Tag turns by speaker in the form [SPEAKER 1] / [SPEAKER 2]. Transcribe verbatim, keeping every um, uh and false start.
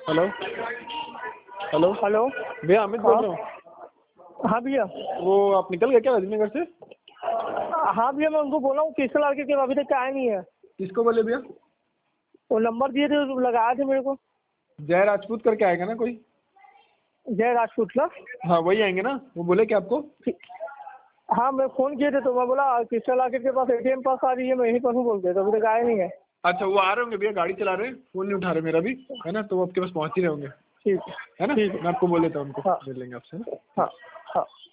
[SPEAKER 1] Hello hello
[SPEAKER 2] hello
[SPEAKER 1] भैया अमित बोल रहा हूँ।
[SPEAKER 2] हाँ भैया।
[SPEAKER 1] वो आप निकल गए क्या रजनी घर से?
[SPEAKER 2] हाँ भैया मैं उनको बोला हूँ किसका लड़के के अभी तक आया नहीं है।
[SPEAKER 1] किसको बोले भैया?
[SPEAKER 2] वो नंबर दिए थे लगाए थे मेरे को।
[SPEAKER 1] जय राजपूत करके आएगा ना कोई?
[SPEAKER 2] जय राजपूत का?
[SPEAKER 1] हाँ वही आएंगे ना, वो बोले क्या आपको?
[SPEAKER 2] हाँ मैं फोन किए थे तो मैं बोला किसका लड़के के पास एटीएम पास आ रही है, मैं यहीं पर हूँ बोलते तो अभी तक आया नहीं है।
[SPEAKER 1] अच्छा वो आ रहे होंगे भैया, गाड़ी चला रहे हैं, फोन नहीं उठा रहे मेरा भी, है ना, तो वो आपके पास पहुँच ही रहे होंगे।
[SPEAKER 2] ठीक है
[SPEAKER 1] है ना,
[SPEAKER 2] ठीक है।
[SPEAKER 1] मैं आपको बोल देता हूँ, उनको
[SPEAKER 2] हाँ
[SPEAKER 1] मिल लेंगे आपसे, है ना।
[SPEAKER 2] हाँ हाँ।